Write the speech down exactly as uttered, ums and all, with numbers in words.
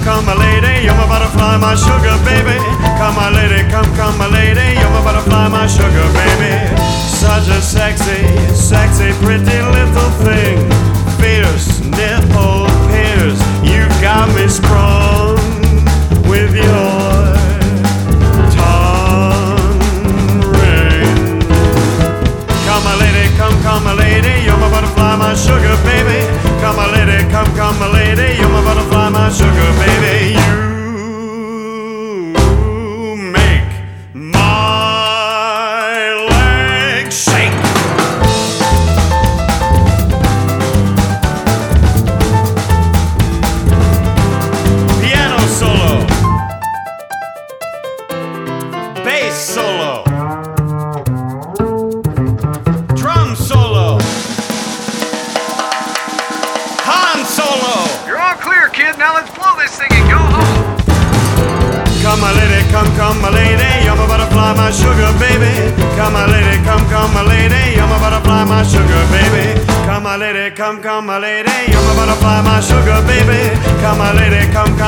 come, my lady, you're my butterfly, my sugar baby. Come, my lady, come, come, my lady, you're my butterfly, my sugar baby. Such a sexy, sexy, pretty little thing. Fierce nipple pierce, you got me sprung with your tongue ring. Come, my lady, come, come, my lady, you're my butterfly, my sugar baby. Come, my lady, come, come, my lady, you're my butterfly, my sugar baby. You make my legs shake. Piano solo, bass solo, drum solo, Han solo. You're all clear, kid. Now let's blow this thing and go home. Come, my lady, come, come, my lady, you're my butterfly, my sugar baby. Come, my lady, come, come, my lady, you're my butterfly, my sugar baby. Come, my lady, come, come, my lady, you're my butterfly, my sugar baby. Come, my lady, come, come.